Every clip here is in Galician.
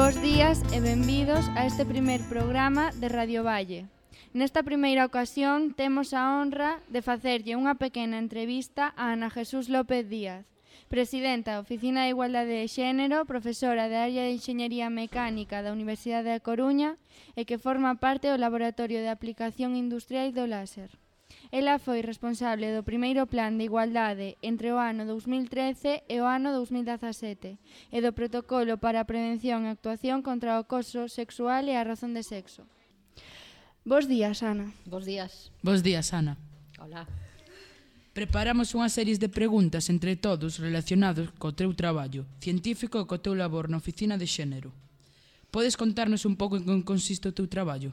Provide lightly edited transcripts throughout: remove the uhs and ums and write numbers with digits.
Bos días e benvidos a este primer programa de Radio Valle. Nesta primeira ocasión temos a honra de facerlle unha pequena entrevista a Ana Jesús López Díaz, presidenta da Oficina de Igualdade de Xénero, profesora da área de Enxeñería Mecánica da Universidade da Coruña e que forma parte do Laboratorio de Aplicación Industrial do Láser. Ela foi responsable do primeiro plan de igualdade entre o ano 2013 e o ano 2017 e do protocolo para a prevención e actuación contra o acoso sexual e a razón de sexo. Bos días, Ana. Bos días. Bos días, Ana. Hola. Preparamos unha serie de preguntas entre todos relacionados co teu traballo científico e co teu labor na Oficina de Xénero. Podes contarnos un pouco en que consiste o teu traballo?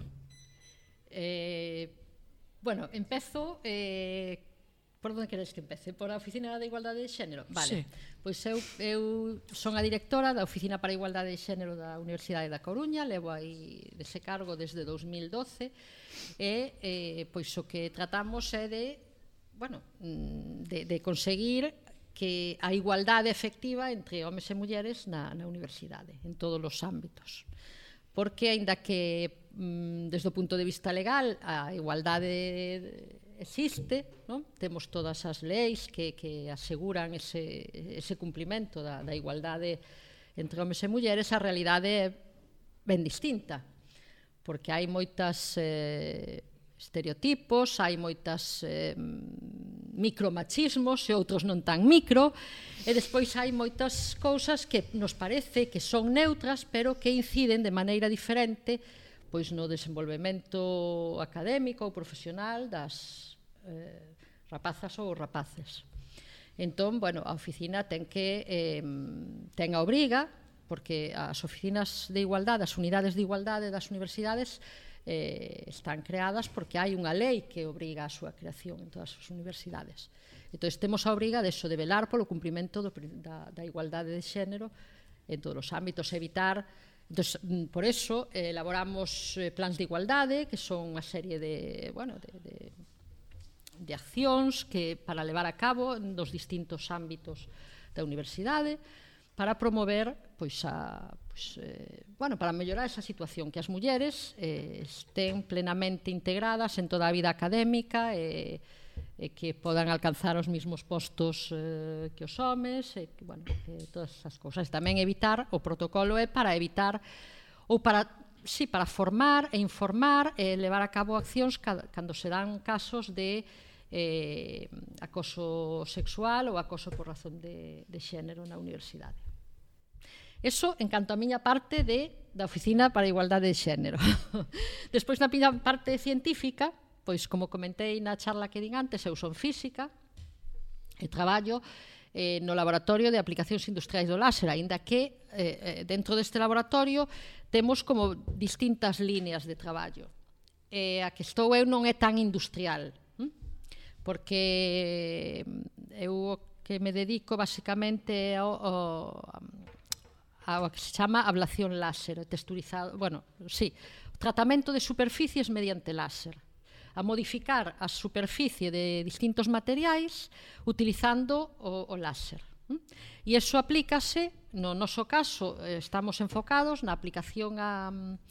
Bueno, empezo... por onde queres que empece? Por a Oficina de Igualdade de Xénero? Vale. Sí. Pois eu son a directora da Oficina para a Igualdade de Xénero da Universidade da Coruña, levo aí dese cargo desde 2012 e pois o que tratamos é de conseguir que a igualdade efectiva entre homes e mulleres na universidade, en todos os ámbitos. Porque, aínda que desde o punto de vista legal a igualdade existe, non? Temos todas as leis que aseguran ese cumprimento da igualdade entre homes e mulleres, a realidade é ben distinta, porque hai moitas estereotipos, hai moitas micromachismos e outros non tan micro, e despois hai moitas cousas que nos parece que son neutras, pero que inciden de maneira diferente pois no desenvolvemento académico ou profesional das rapazas ou rapaces. Entón, bueno, a oficina ten a obriga, porque as oficinas de igualdade, as unidades de igualdade das universidades están creadas porque hai unha lei que obriga a súa creación en todas as universidades. Entón, temos a obriga de velar polo cumprimento da igualdade de xénero en todos os ámbitos, evitar. Entón, por eso, elaboramos plans de igualdade, que son unha serie de accións que para levar a cabo nos distintos ámbitos da universidade, para promover, para mellorar esa situación, que as mulleres estén plenamente integradas en toda a vida académica e que podan alcanzar os mesmos postos que os homes, todas esas cousas. Tamén evitar, o protocolo é para evitar ou para formar e informar e levar a cabo accións cando se dan casos de acoso sexual ou acoso por razón de xénero na universidade. Eso en canto a miña parte da Oficina para a Igualdade de Xénero. Despois, na miña parte científica, pois, como comentei na charla que din antes, eu son física e traballo no Laboratorio de Aplicacións Industriais do Láser, aínda que dentro deste laboratorio temos como distintas líneas de traballo. A que estou eu non é tan industrial, porque eu o que me dedico basicamente ao que se chama ablación láser, texturizado, tratamento de superficies mediante láser, a modificar a superficie de distintos materiais utilizando o láser. E iso aplícase, no noso caso, estamos enfocados na aplicación a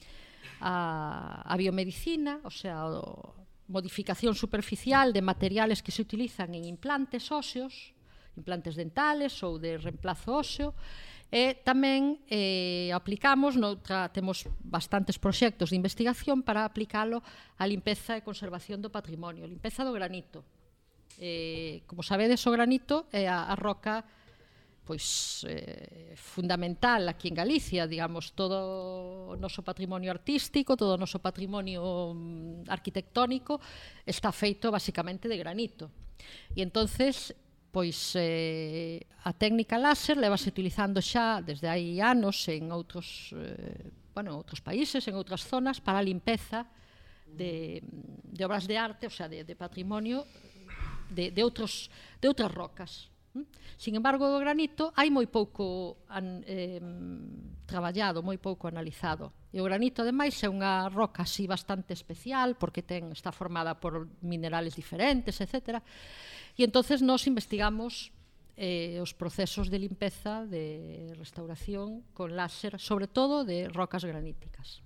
biomedicina, o sea, modificación superficial de materiales que se utilizan en implantes óseos, implantes dentales ou de reemplazo óseo, e tamén aplicamos, temos bastantes proxectos de investigación para aplicalo á limpeza e conservación do patrimonio, limpeza do granito. Como sabedes, o granito é a roca fundamental aquí en Galicia, digamos, todo o noso patrimonio artístico, todo o noso patrimonio arquitectónico está feito basicamente de granito. E entonces, a técnica láser levase utilizando xa desde hai anos en outros países, en outras zonas, para a limpeza de obras de arte, o sea, de patrimonio de outras rocas. Sin embargo, o granito hai moi pouco traballado, moi pouco analizado. E o granito, ademais, é unha roca así bastante especial, porque está formada por minerales diferentes, etc. E entonces nós investigamos os procesos de limpeza, de restauración con láser, sobre todo de rocas graníticas.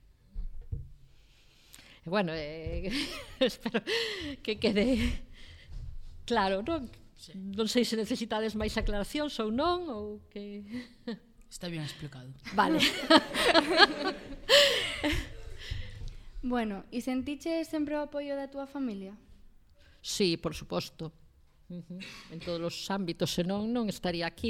E, bueno, espero que quede claro, non? Sí. Non sei se necesitades máis aclaracións ou non, ou que... Está bien explicado. Vale. Bueno, e sentiche sempre o apoio da túa familia? Sí, por suposto. En todos os ámbitos, senón non estaría aquí.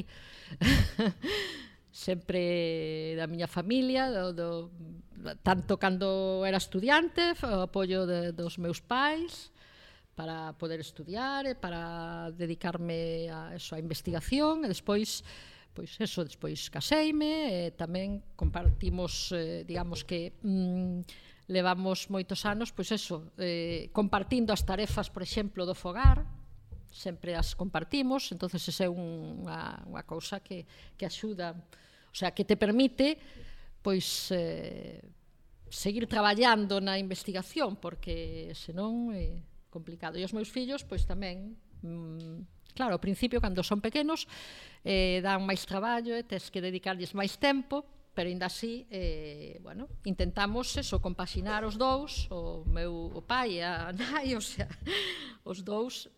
Sempre da miña familia, tanto cando era estudiante, o apoio dos meus pais, para poder estudiar, para dedicarme a investigación, e despois, despois caseime, e tamén compartimos, digamos que levamos moitos anos, compartindo as tarefas, por exemplo, do fogar, sempre as compartimos, entonces esa é unha cousa que axuda, o sea, que te permite, seguir traballando na investigación, porque senón complicado. E os meus fillos, tamén, claro, ao principio, cando son pequenos, dan máis traballo, tes que dedicarlles máis tempo, pero ainda así, intentamos compaxinar os dous, o meu pai e a nai, o sea, os dous,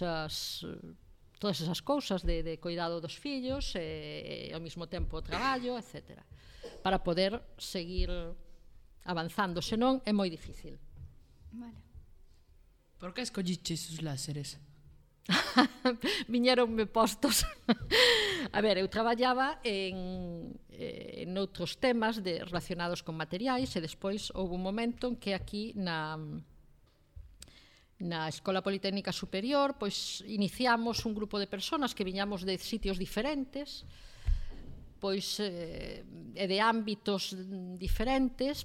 todas esas cousas de cuidado dos fillos, e ao mesmo tempo o traballo, etc. Para poder seguir avanzando, senón é moi difícil. Vale. Por que escolliches os láseres? Viñeronme postos. A ver, eu traballaba en outros temas relacionados con materiais, e despois houve un momento en que aquí na Escola Politécnica Superior iniciamos un grupo de persoas que viñamos de sitios diferentes, e de ámbitos diferentes,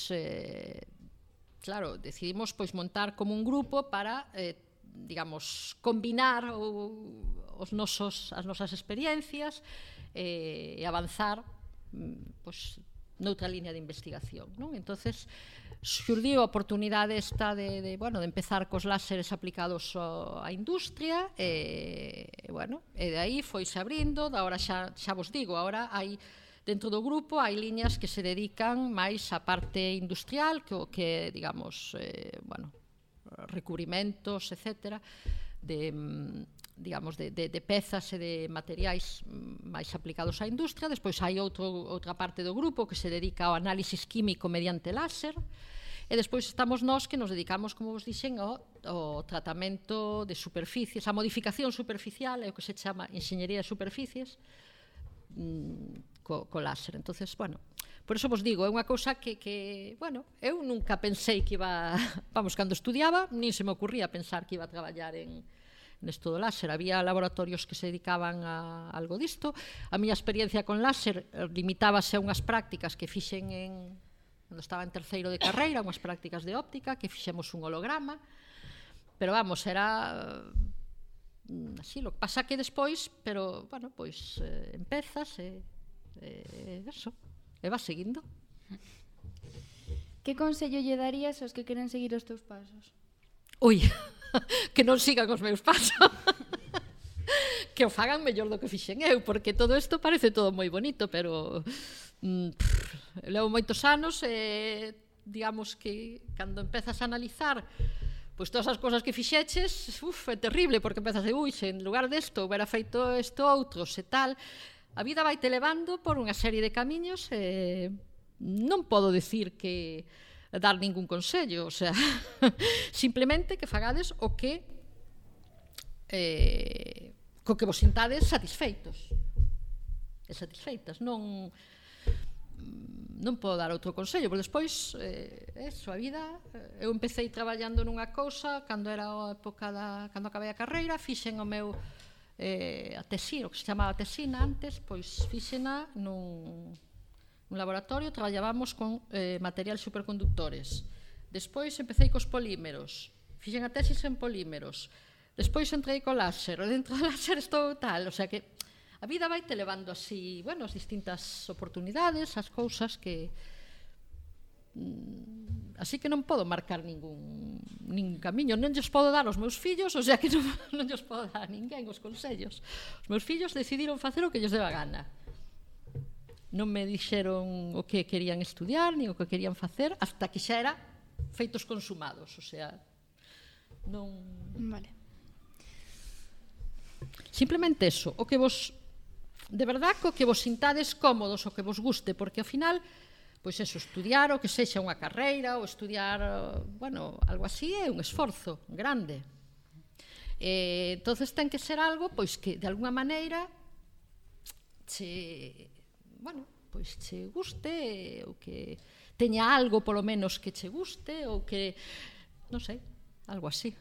claro, decidimos montar como un grupo para, digamos, combinar as nosas experiencias e avanzar noutra línea de investigación, non? Entonces, xurdiu a oportunidade esta de empezar cos láseres aplicados á industria, e de aí foise abrindo. Agora xa vos digo, agora hai dentro do grupo hai liñas que se dedican máis á parte industrial, que digamos, recubrimentos, etc., de pezas e de materiais máis aplicados á industria. Despois hai outra parte do grupo que se dedica ao análisis químico mediante láser, e despois estamos nós que nos dedicamos, como vos dixen, ao tratamento de superficies, a modificación superficial, é o que se chama enxeñería de superficies, co láser. Entonces, por eso vos digo, é unha cousa que eu nunca pensei que iba, cando estudiaba, nin se me ocurría pensar que iba a traballar nesto do láser. Había laboratorios que se dedicaban a algo disto. A miña experiencia con láser limitábase a unhas prácticas que fixen cando estaba en terceiro de carreira, unhas prácticas de óptica, que fixemos un holograma, pero era así. Lo que pasa que despois, empezas e eso, e vas seguindo. Que consello lle darías aos que queren seguir os teus pasos? Ui, que non sigan os meus pasos. Que o fagan mellor do que fixen eu, porque todo isto parece todo moi bonito, pero levo moitos anos e digamos que cando empezas a analizar todas as cousas que fixeches, é terrible, porque empezas a se en lugar desto houbera feito isto outros e tal. A vida vai te levando por unha serie de camiños, e non podo decir que dar ningún consello, o sea, simplemente que fagades o que co que vos sintades satisfeitos e satisfeitas. Non podo dar outro consello, porque despois a vida, eu empecé traballando nunha cousa cando era a época cando acabei a carreira, fixen o meu a tesina, o que se chamaba tesina antes, fixena nun laboratorio, traballábamos con materiais superconductores. Despois empecé cos polímeros, fixen a tesis en polímeros. Despois entrei co láser, e dentro do láser estou tal, o sea que a vida vai te levando así, as distintas oportunidades, as cousas que Así que non podo marcar ningún camiño, non lles podo dar aos meus fillos, o sea que non lles podo dar a ninguén os consellos. Os meus fillos decidiron facer o que lles deba gana. Non me dixeron o que querían estudiar, nin o que querían facer, hasta que xa era feitos consumados, o sea, non... Vale. Simplemente eso, o que vos, de verdad, o que vos sintades cómodos, o que vos guste, porque ao final, pois eso, estudiar o que sexa unha carreira, ou estudiar, bueno, algo así é un esforzo grande. Entonces ten que ser algo, pois que de alguna maneira bueno, pois che guste, ou que teña algo polo menos que che guste, ou que, non sei, algo así.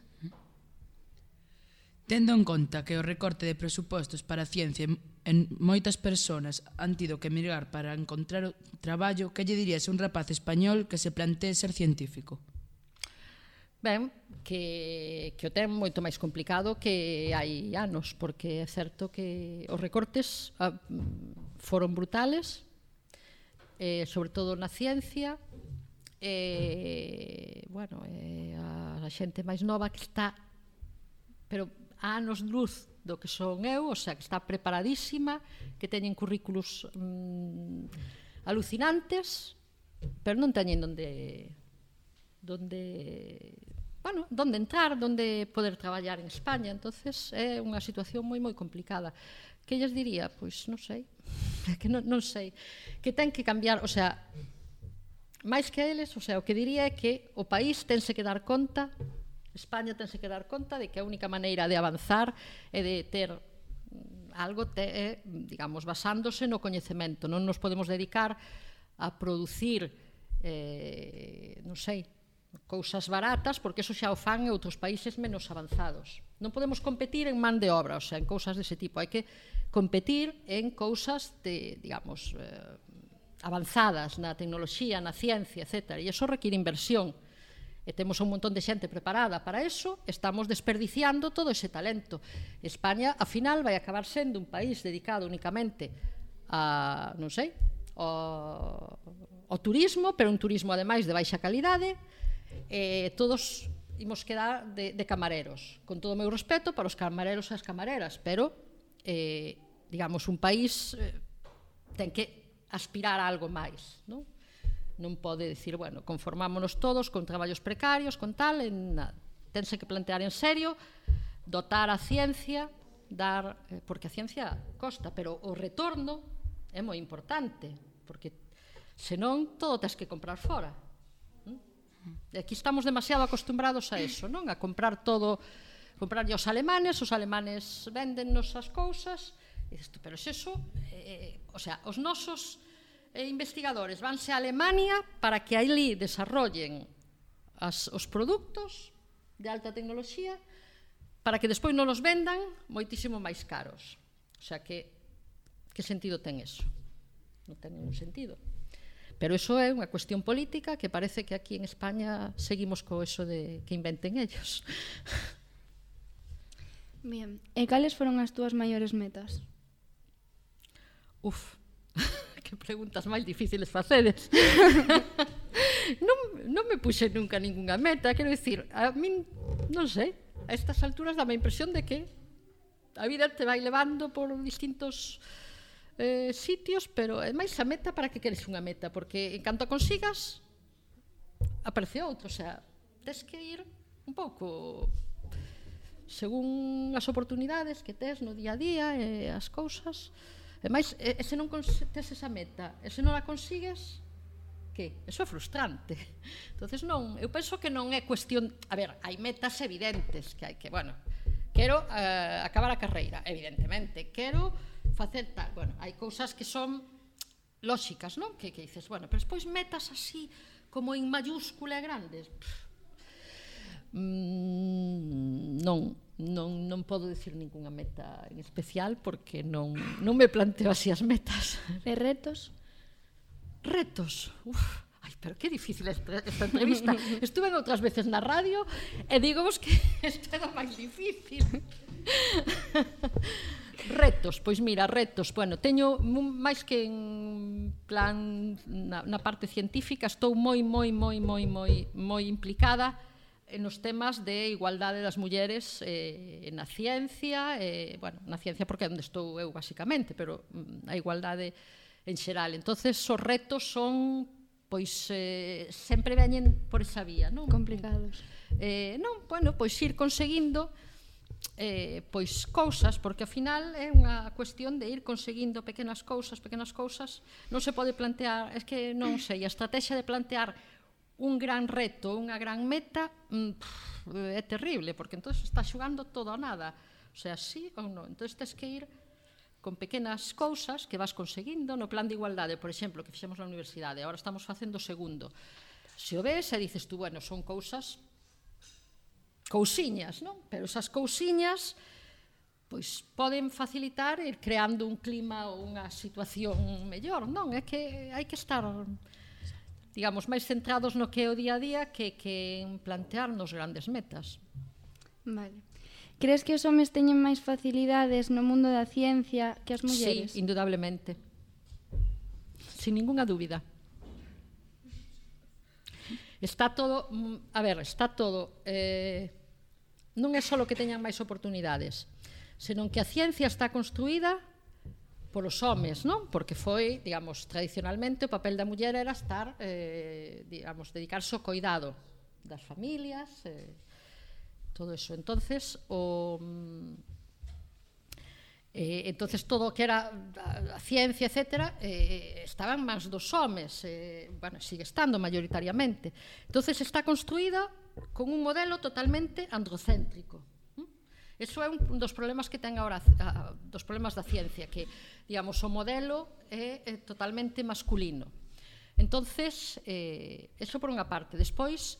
Tendo en conta que o recorte de presupostos para a ciencia en moitas persoas han tido que migrar para encontrar traballo, que lle dirías a un rapaz español que se plantee ser científico? Ben, que o ten moito máis complicado que hai anos, porque é certo que os recortes foron brutales, sobre todo na ciencia, bueno, a xente máis nova que está, pero a anos luz do que son eu, o sea, que está preparadísima, que teñen currículos alucinantes, pero non teñen onde entrar, onde poder traballar en España. Entonces é unha situación moi complicada. Que lles diría? Pois non sei, que non sei, que ten que cambiar, o sea, máis que eles, o sea, o que diría é que o país tense que dar conta, España tense que dar conta de que a única maneira de avanzar é de ter algo, digamos, basándose no coñecemento. Non nos podemos dedicar a producir, non sei, cousas baratas, porque eso xa o fan en outros países menos avanzados. Non podemos competir en man de obra, o sea, en cousas dese tipo. Hai que competir en cousas de, digamos, avanzadas na tecnoloxía, na ciencia, etc. E iso requiere inversión. E temos un montón de xente preparada para eso, estamos desperdiciando todo ese talento. España, a final, vai acabar sendo un país dedicado únicamente a, non sei, ao turismo, pero un turismo, ademais, de baixa calidade. Todos imos quedar de camareros, con todo o meu respeto para os camareros e as camareras, pero, digamos, un país ten que aspirar a algo máis, non? Non pode dicir, bueno, conformámonos todos con traballos precarios, con tal, tense que plantear en serio, dotar a ciencia, porque a ciencia costa, pero o retorno é moi importante, porque senón todo tes que comprar fora. Aquí estamos demasiado acostumbrados a eso, non? A comprar todo, comprarlle aos alemanes véndennos as cousas, e dices, pero eso, o sea, os nosos investigadores vanse a Alemania para que ali desarrollen os produtos de alta tecnoloxía para que despois non los vendan moitísimo máis caros. O sea, que sentido ten eso? Non ten ningún sentido. Pero iso é unha cuestión política que parece que aquí en España seguimos co eso de que inventen ellos. Bien, e cales foron as túas maiores metas? Que preguntas máis difíciles facedes. Non me puxe nunca ningunha meta, quero dicir, a min, non sei, a estas alturas dá a impresión de que a vida te vai levando por distintos sitios, pero é máis a meta. Para que queres unha meta? Porque en canto a consigas, aparece outro, o sea, tes que ir un pouco según as oportunidades que tes no día a día e as cousas. E máis, se non tes esa meta, e se non a consigues, que? Eso é frustrante. Entonces non, eu penso que non é cuestión, a ver, hai metas evidentes que hai que, bueno, quero acabar a carreira, evidentemente, quero facer tal, bueno, hai cousas que son lóxicas, non? Que dices, bueno, pero despois metas así como en mayúscula e grandes, non podo dicir ningunha meta en especial porque non me planteo así as metas. E retos? Retos? Ai, pero que difícil esta entrevista. Estuve outras veces na radio e digamos que isto é o máis difícil. Retos, pois mira, retos, bueno, teño máis que en plan na parte científica estou moi implicada nos temas de igualdade das mulleres na ciencia, na ciencia porque é onde estou eu basicamente, pero a igualdade en xeral. Entonces os retos son, pois, sempre veñen por esa vía, non? Complicados. Non, bueno, pois ir conseguindo pois cousas, porque ao final é unha cuestión de ir conseguindo pequenas cousas, non se pode plantear, é que non sei, a estrategia de plantear un gran reto, unha gran meta é terrible, porque entón está xogando todo ou nada, o sea, sí ou non, entón tens que ir con pequenas cousas que vas conseguindo no plan de igualdade, por exemplo, que fixemos na universidade, agora estamos facendo o segundo, se o ves e dices tú, bueno, son cousiñas, non? Pero esas cousiñas pois poden facilitar ir creando un clima ou unha situación mellor, non? É que hai que estar, digamos, máis centrados no que é o día a día que en plantearnos grandes metas. Vale. Crees que os homes teñen máis facilidades no mundo da ciencia que as mulleres? Sí, indudablemente. Sin ninguna dúbida. Está todo, non é só que teñan máis oportunidades, senón que a ciencia está construída polos homes, non? Porque foi, digamos, tradicionalmente o papel da muller era estar, digamos, dedicarse ao coidado das familias, todo eso. Entonces, entonces todo o que era a ciencia, etcétera, estaban máis dos homes, bueno, sigue estando mayoritariamente. Entonces está construída con un modelo totalmente androcéntrico. Eso é un dos problemas que ten agora, dos problemas da ciencia, que, digamos, o modelo é totalmente masculino. Entonces, eso por unha parte. Despois,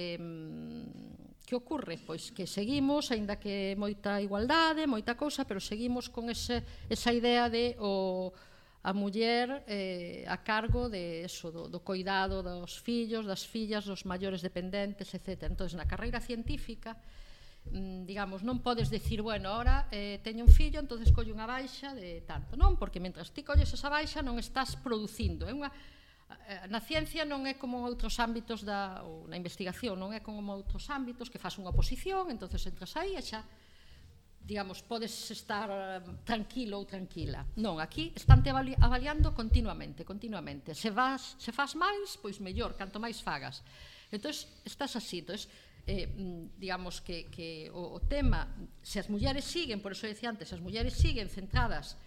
que ocorre? Pois que seguimos, aínda que moita igualdade, moita cousa, pero seguimos con esa idea de a muller a cargo de eso, do coidado dos fillos, das fillas, dos maiores dependentes, etc. Entón, na carreira científica, digamos, non podes decir, bueno, ahora teño un fillo, entonces colle unha baixa de tanto, non? Porque mentras ti colles esa baixa non estás producindo. Na ciencia non é como outros ámbitos ou na investigación, non é como outros ámbitos que faz unha oposición, entonces entras aí e xa, digamos, podes estar tranquilo ou tranquila. Non, aquí estánte avaliando continuamente. Se faz máis, pois mellor, canto máis fagas. Entón, estás así. Entón, digamos que o tema, se as mulleres siguen, por eso decía antes, as mulleres siguen centradas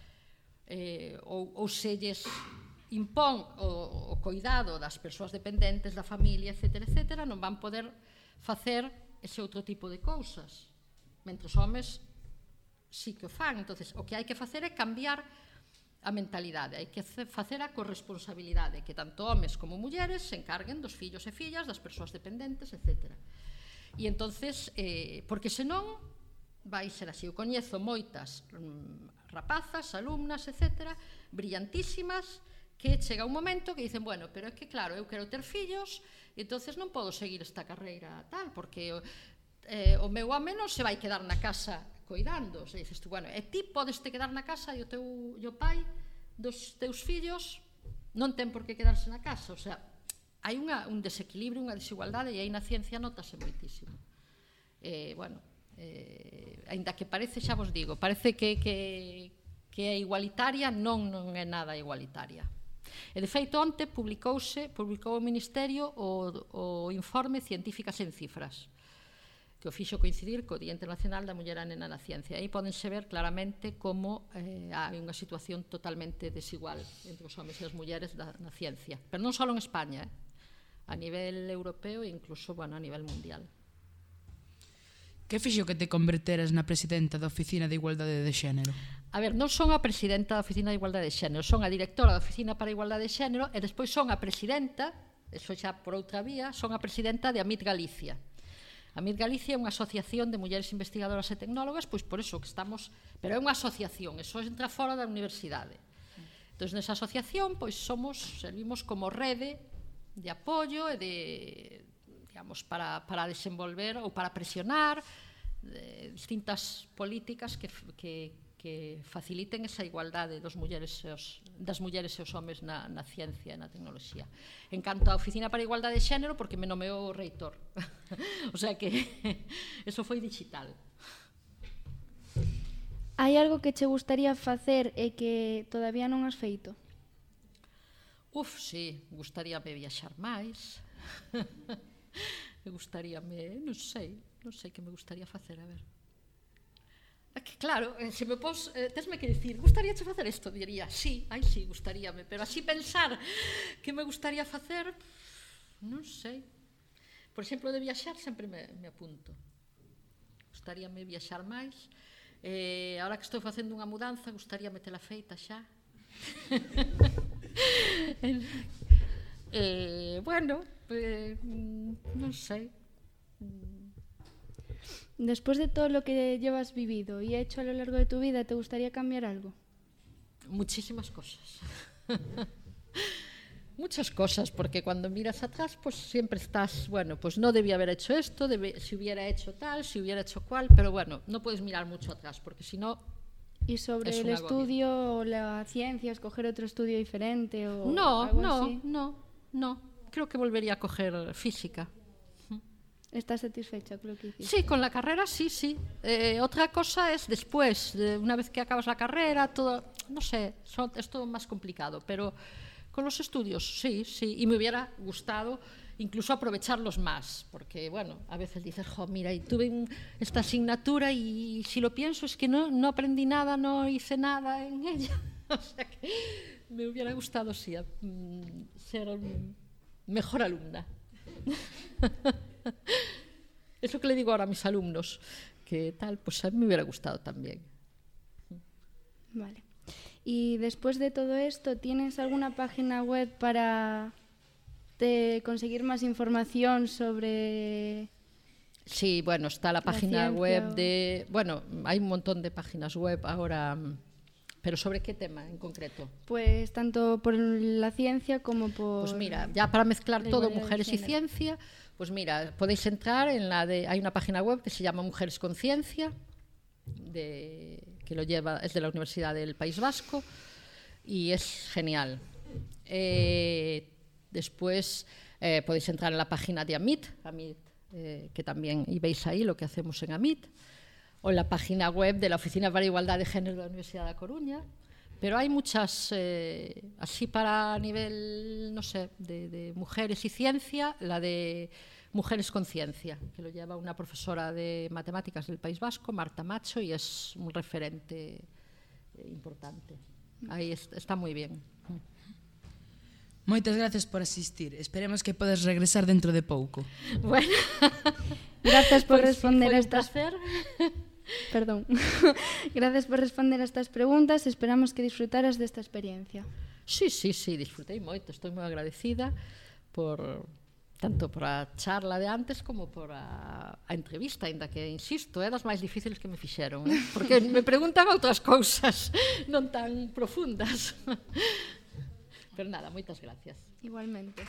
ou se lles impón o coidado das persoas dependentes, da familia, etc., non van poder facer ese outro tipo de cousas. Mentre os homes sí que o fan. Entonces, o que hai que facer é cambiar a mentalidade, hai que facer a corresponsabilidade, que tanto homes como mulleres se encarguen dos fillos e fillas, das persoas dependentes, etc. E entonces, porque senón vai ser así. Eu coñezo moitas rapazas, alumnas, etc., brillantísimas, que chega un momento que dicen, bueno, pero é que claro, eu quero ter fillos, e entonces non podo seguir esta carreira tal, porque o meu home non se vai quedar na casa coidando. E dices tú, bueno, e ti podes te quedar na casa e o pai dos teus fillos non ten por que quedarse na casa. O sea, hai un desequilibrio, unha desigualdade, e aí na ciencia notase moitísimo. Bueno, aínda que parece, xa vos digo, parece que é igualitaria, non é nada igualitaria. E de feito, onte publicou o Ministerio o informe Científicas en Cifras, que o fixo coincidir co Día Internacional da Muller e a Nena na Ciencia. Aí podense ver claramente como hai unha situación totalmente desigual entre os homes e as mulleres na ciencia. Pero non só en España, a nivel europeo e incluso, bueno, a nivel mundial. Que fixo que te converteras na presidenta da Oficina de Igualdade de Xénero? A ver, non son a presidenta da Oficina de Igualdade de Xénero, son a directora da Oficina para a Igualdade de Xénero e despois son a presidenta, eso xa por outra vía, son a presidenta de AMIT Galicia. AMIT Galicia é unha asociación de mulleres investigadoras e tecnólogas, pois por eso que estamos, pero é unha asociación, eso entra fora da universidade. Entón, nesa asociación, pois servimos como rede de apoio e de, digamos, para desenvolver ou para presionar distintas políticas que que faciliten esa igualdade das mulleres e os homes na ciencia e na tecnoloxía. En canto á Oficina para a Igualdade de Xénero, porque me nomeou o reitor. O sea que eso foi digital. Hai algo que che gustaría facer e que todavía non has feito? Sí, gustaríame viaxar máis. Gustaríame, non sei que me gustaría facer, a ver. É que claro, se me pos, tesme que dicir, gustaríache facer isto? Diría, sí, gustaríame, pero así pensar que me gustaría facer, non sei. Por exemplo, de viaxar sempre me apunto. Gustaríame viaxar máis. Ahora que estou facendo unha mudanza, gustaríame tela feita xa. Bueno, non sei. Después de todo lo que llevas vivido y hecho a lo largo de tu vida, ¿te gustaría cambiar algo? Muchísimas cosas. Muchas cosas, porque cuando miras atrás, pues siempre estás, bueno, pues no debía haber hecho esto, si hubiera hecho tal, si hubiera hecho cual, pero bueno, no puedes mirar mucho atrás, porque si no... ¿Y sobre el estudio o la ciencia, escoger otro estudio diferente o no, algo así? No. Creo que volvería a coger física. ¿Estás satisfecha con lo que hiciste? Sí, con la carrera sí. Otra cosa es después, una vez que acabas la carrera, todo, no sé, es todo más complicado, pero con los estudios sí, y me hubiera gustado incluso aprovecharlos más, porque bueno, a veces dices, mira, y tuve esta asignatura y si lo pienso es que no aprendí nada, no hice nada en ella. O sea que me hubiera gustado sí ser mejor alumna. Es lo que le digo ahora a mis alumnos, que tal, pues a mí me hubiera gustado también. Vale. Y después de todo esto, ¿tienes alguna página web para conseguir más información sobre...? Sí, bueno, está la página web de... Bueno, hay un montón de páginas web ahora, pero ¿sobre qué tema en concreto? Pues tanto por la ciencia como por... Pues mira, ya para mezclar todo, mujeres y ciencia, pues mira, podéis entrar en hay una página web que se llama Mujeres con Ciencia, que lo lleva, es de la Universidad del País Vasco, y es genial. Después podéis entrar en la página de AMIT, que también, y veis ahí lo que hacemos en AMIT, o en la página web de la Oficina para la Igualdad de Género de la Universidad de A Coruña, pero hay muchas, así para nivel, no sé, de mujeres y ciencia, la de Mujeres con Ciencia, que lo lleva una profesora de matemáticas del País Vasco, Marta Macho, y es un referente importante. Ahí está muy bien. Moitas gracias por asistir. Esperemos que podas regresar dentro de pouco. Bueno. Gracias por responder a estas... Perdón. Gracias por responder a estas preguntas. Esperamos que disfrutaras desta experiencia. Sí, disfrutei moito. Estou moi agradecida tanto por a charla de antes como por a entrevista, ainda que, insisto, é das máis difíciles que me fixeron, porque me preguntan outras cousas non tan profundas. Pero nada, moitas gracias. Igualmente.